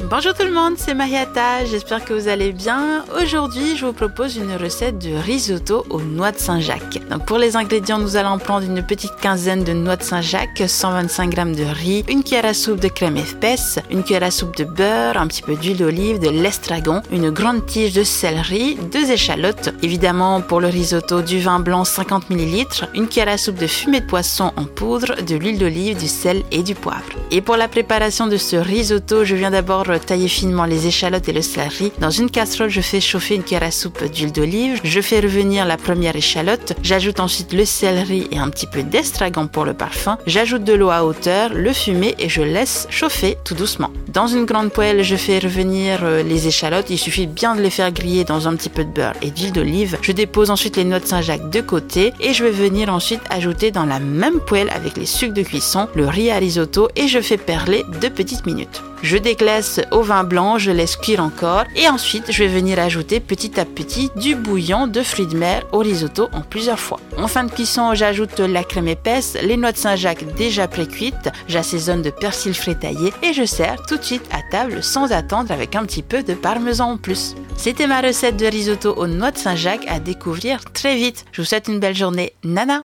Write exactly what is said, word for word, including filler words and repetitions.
Bonjour tout le monde, c'est Mariata, j'espère que vous allez bien. Aujourd'hui, je vous propose une recette de risotto aux noix de Saint-Jacques. Donc pour les ingrédients, nous allons prendre une petite quinzaine de noix de Saint-Jacques, cent vingt-cinq grammes de riz, une cuillère à soupe de crème épaisse, une cuillère à soupe de beurre, un petit peu d'huile d'olive, de l'estragon, une grande tige de céleri, deux échalotes, évidemment pour le risotto du vin blanc cinquante millilitres, une cuillère à soupe de fumée de poisson en poudre, de l'huile d'olive, du sel et du poivre. Et pour la préparation de ce risotto, je viens d'abord tailler finement les échalotes et le céleri. Dans une casserole, je fais chauffer une cuillère à soupe d'huile d'olive. Je fais revenir la première échalote. J'ajoute ensuite le céleri et un petit peu d'estragon pour le parfum. J'ajoute de l'eau à hauteur, le fumet et je laisse chauffer tout doucement. Dans une grande poêle, je fais revenir les échalotes. Il suffit bien de les faire griller dans un petit peu de beurre et d'huile d'olive. Je dépose ensuite les noix de Saint-Jacques de côté et je vais venir ensuite ajouter dans la même poêle avec les sucs de cuisson le riz à risotto et je fais perler deux petites minutes. Je déglace au vin blanc, je laisse cuire encore et ensuite je vais venir ajouter petit à petit du bouillon de fruits de mer au risotto en plusieurs fois. En fin de cuisson, j'ajoute la crème épaisse, les noix de Saint-Jacques déjà pré-cuites, j'assaisonne de persil frais taillé et je sers tout de suite à table sans attendre avec un petit peu de parmesan en plus. C'était ma recette de risotto aux noix de Saint-Jacques à découvrir très vite. Je vous souhaite une belle journée. Nana!